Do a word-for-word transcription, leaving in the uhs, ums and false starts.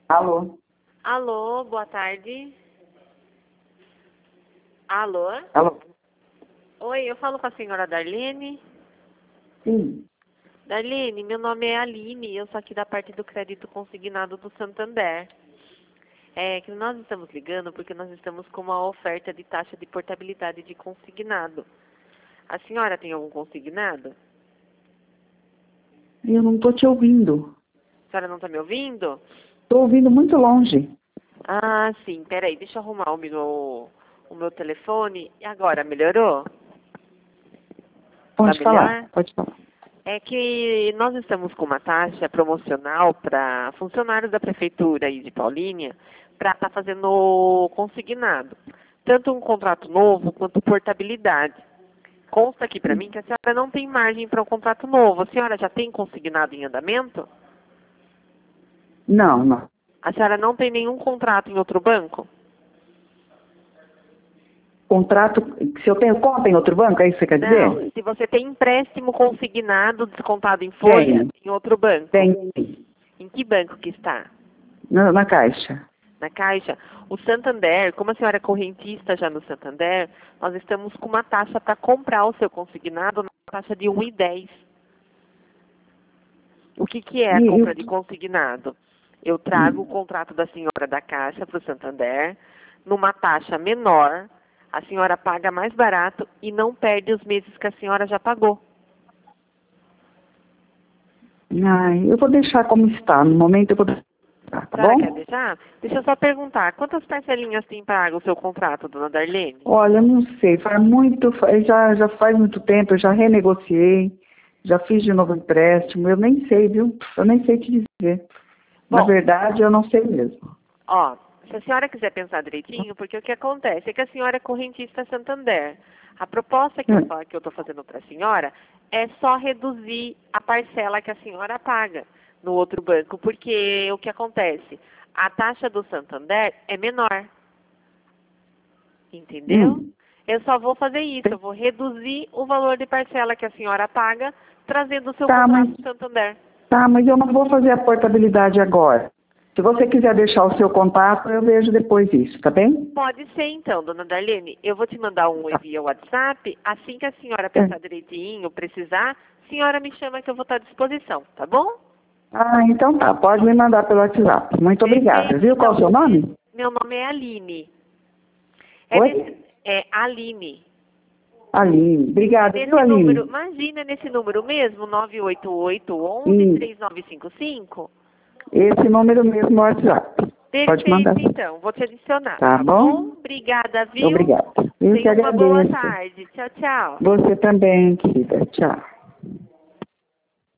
Alô? Alô, boa tarde. Alô? Alô? Oi, eu falo com a senhora Darlene. Sim. Darlene, meu nome é Aline, eu sou aqui da parte do crédito consignado do Santander. É que nós estamos ligando porque nós estamos com uma oferta de taxa de portabilidade de consignado. A senhora tem algum consignado? Eu não estou te ouvindo. A senhora não está me ouvindo? Estou ouvindo muito longe. Ah, sim, peraí, deixa eu arrumar o meu, o meu telefone. E agora, melhorou? Pode Tá falar, melhor? pode falar. É que nós estamos com uma taxa promocional para funcionários da prefeitura aí de Paulínia para estar fazendo consignado. Tanto um contrato novo quanto portabilidade. Consta aqui para mim que a senhora não tem margem para um contrato novo. A senhora já tem consignado em andamento? Não, não. A senhora não tem nenhum contrato em outro banco? Contrato, se eu tenho conta em outro banco, é isso que você quer Não, dizer? se você tem empréstimo consignado descontado em folha Tenho. em outro banco. Tem Em que banco que está? na, na caixa. Na Caixa. O Santander, como a senhora é correntista já no Santander, nós estamos com uma taxa para comprar o seu consignado na taxa de um vírgula dez. O que, que é a E, e compra o de que- consignado? Eu trago o contrato da senhora da Caixa para o Santander, numa taxa menor, a senhora paga mais barato e não perde os meses que a senhora já pagou. Ai, eu vou deixar como está. No momento eu vou deixar, tá A senhora bom? quer deixar? Deixa eu só perguntar, quantas parcelinhas tem pago o seu contrato, dona Darlene? Olha, eu não sei, faz muito, fa- já, já faz muito tempo, eu já renegociei, já fiz de novo empréstimo, eu nem sei, viu? Eu nem sei te dizer. Na Bom, verdade, eu não sei mesmo. ó, se a senhora quiser pensar direitinho, porque o que acontece é que a senhora é correntista Santander. A proposta que eu Hum. fa- que eu estou fazendo para a senhora é só reduzir a parcela que a senhora paga no outro banco, porque o que acontece? A taxa do Santander é menor, entendeu? Hum. Eu só vou fazer isso, eu vou reduzir o valor de parcela que a senhora paga, trazendo o seu Tá, mas, contrato do Santander. tá, mas eu não vou fazer a portabilidade agora. Se você quiser deixar o seu contato, eu vejo depois isso, tá bem? Pode ser então, dona Darlene. Eu vou te mandar um Tá. via WhatsApp. Assim que a senhora É. pensar direitinho, precisar, a senhora me chama que eu vou estar à disposição, tá bom? Ah, então tá, pode me mandar pelo WhatsApp. Muito obrigada, Perfeito, viu? Qual o então. seu nome? Meu nome é Aline. É, Oi? nesse, é Aline. Aline. Obrigada, Nesse viu, número, Aline? imagina nesse número mesmo, nove oito oito, onze, Hum, três nove cinco cinco. esse número mesmo no WhatsApp. Pode mandar. Perfeito, então. Vou te adicionar, Tá tá bom? bom? Obrigada, viu? Obrigada. Eu que Tenha uma boa agradeço. tarde. Tchau, tchau. Você também, querida. Tchau.